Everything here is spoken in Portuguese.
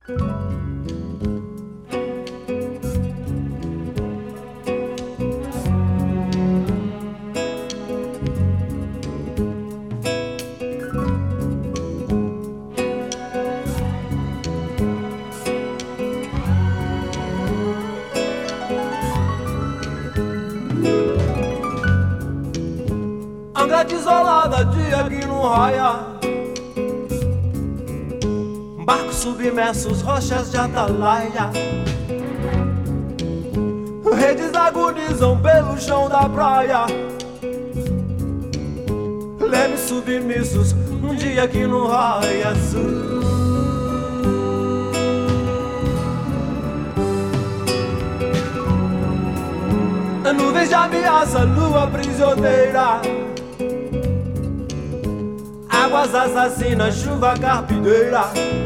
Angra desolada, dia que não raia, barcos submersos, rochas de atalaia, redes agonizam pelo chão da praia, lemes submissos, um dia que não raia azul. Nuvens de ameaça, lua prisioneira, águas assassinas, chuva carpideira.